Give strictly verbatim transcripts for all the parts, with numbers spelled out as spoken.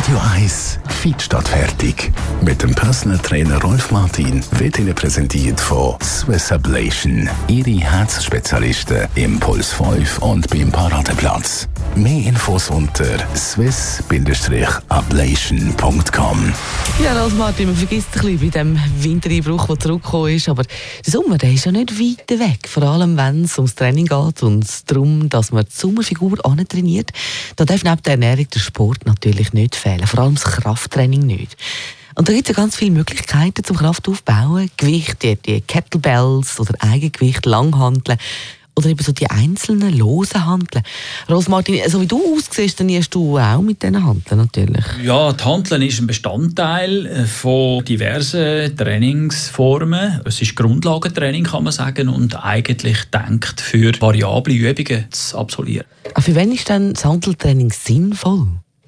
Radio eins Fit statt fertig. Mit dem Personal Trainer Rolf Martin wird Ihnen präsentiert von Swiss Ablation. Ihre Herzspezialisten im Puls fünf und beim Paradeplatz. Mehr Infos unter swiss ablation punkt com. Ja, Rolf Martin, man vergisst ein bisschen bei dem Wintereinbruch, der zurückgekommen ist. Aber der Sommer, der ist ja nicht weit weg. Vor allem, wenn es ums Training geht und darum, dass man die Sommerfigur antrainiert. Da darf neben der Ernährung der Sport natürlich nicht fehlen. Vor allem das Krafttraining nicht. Und da gibt es ja ganz viele Möglichkeiten zum Kraft aufbauen. Gewicht, die, die Kettlebells oder Eigengewicht, Langhanteln. Oder eben so die einzelnen losen Hanteln. Rolf Martin, so wie du aussiehst, dann hast du auch mit diesen Hanteln natürlich. Ja, die Hanteln ist ein Bestandteil von diversen Trainingsformen. Es ist Grundlagentraining, kann man sagen, und eigentlich gedacht für variable Übungen zu absolvieren. Aber für wen ist denn das Hanteltraining sinnvoll?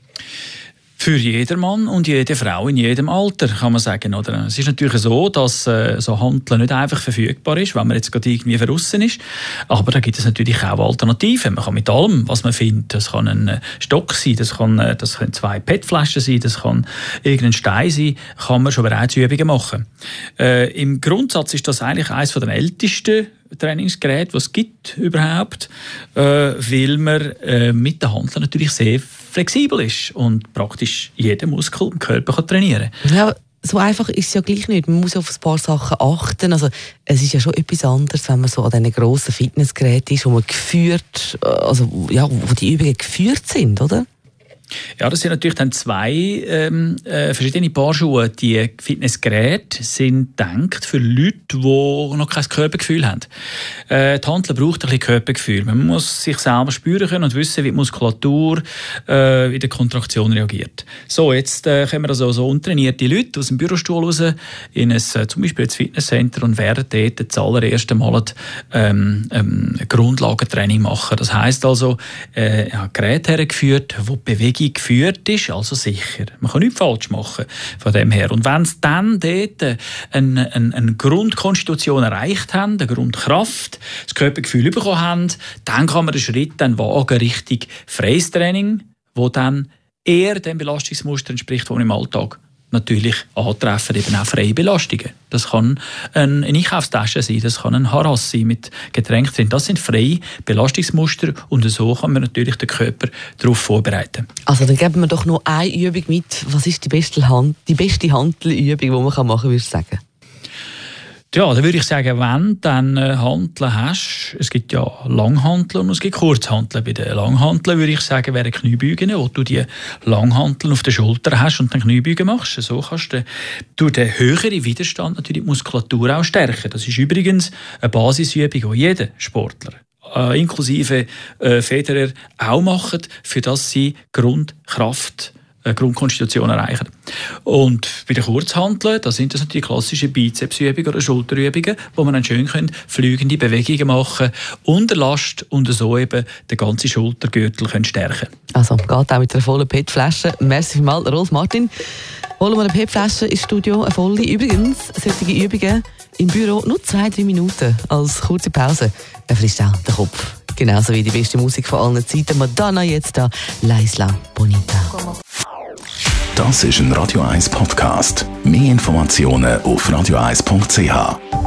Für jedermann und jede Frau in jedem Alter, kann man sagen. Oder? Es ist natürlich so, dass äh, so Hanteln nicht einfach verfügbar ist, wenn man jetzt gerade irgendwie draussen ist. Aber da gibt es natürlich auch Alternativen. Man kann mit allem, was man findet, das kann ein Stock sein, das, kann, das können zwei P E T-Flaschen sein, das kann irgendein Stein sein, kann man schon bereits Übungen machen. Äh, Im Grundsatz ist das eigentlich eines der ältesten Trainingsgeräte, was es gibt überhaupt, äh, weil man äh, mit den Hanteln natürlich sehr flexibel ist und praktisch jeden Muskel im Körper kann trainieren kann. Ja, so einfach ist es ja gleich nicht. Man muss auf ein paar Sachen achten. Also, es ist ja schon etwas anderes, wenn man so an diesen grossen Fitnessgeräten ist, wo man geführt, also, ja, wo die Übungen geführt sind, oder? Ja, das sind natürlich dann zwei ähm, äh, verschiedene Paar Schuhe. Die Fitnessgeräte sind gedacht für Leute, die noch kein Körpergefühl haben. Äh, die Hantel braucht ein bisschen Körpergefühl. Man muss sich selber spüren können und wissen, wie die Muskulatur äh, in der Kontraktion reagiert. So, jetzt äh, kommen wir also so untrainierte Leute aus dem Bürostuhl raus in ein, äh, zum Beispiel ins Fitnesscenter und werden dort das allererste Mal ähm, ähm, Grundlagentraining machen. Das heisst also, äh, ja, Geräte hergeführt, wo die Bewegung geführt ist, also sicher. Man kann nichts falsch machen von dem her. Und wenn sie dann dort eine, eine, eine Grundkonstitution erreicht haben, eine Grundkraft, das Körpergefühl bekommen haben, dann kann man den Schritt dann wagen Richtung freies Training, wo dann eher dem Belastungsmuster entspricht, das im Alltag natürlich antreffen, eben auch freie Belastungen. Das kann eine Einkaufstasche sein, das kann ein Harass sein mit Getränk drin. Das sind freie Belastungsmuster und so kann man natürlich den Körper darauf vorbereiten. Also dann geben wir doch noch eine Übung mit. Was ist die beste, Hand, die beste Hantelübung, die man machen kann, würdest du sagen? Ja, da würde ich sagen, wenn du dann Hanteln hast, es gibt ja Langhanteln und es gibt Kurzhanteln. Bei den Langhanteln würde ich sagen, wären Kniebeugen, wo du die Langhanteln auf der Schulter hast und dann Kniebeugen machst. So kannst du durch den höheren Widerstand natürlich die Muskulatur auch stärken. Das ist übrigens eine Basisübung, die jeder Sportler, äh, inklusive äh, Federer, auch machen, für das sie Grundkraft Grundkonstitution erreichen. Und bei den Kurzhanteln, da sind das natürlich klassische Bizepsübungen oder Schulterübungen, wo man dann schön können, fliegende Bewegungen machen unter Last und so eben den ganzen Schultergürtel können stärken. Also geht auch mit einer vollen P E T-Flasche. Merci vielmals, Rolf Martin. Holen wir eine P E T-Flasche ins Studio, eine volle. Übrigens, solche Übungen im Büro nur zwei, drei Minuten als kurze Pause. Erfrischt auch den Kopf. Genauso wie die beste Musik von allen Zeiten. Madonna jetzt da, La Isla Bonita. Das ist ein Radio eins Podcast. Mehr Informationen auf radio eins punkt c h.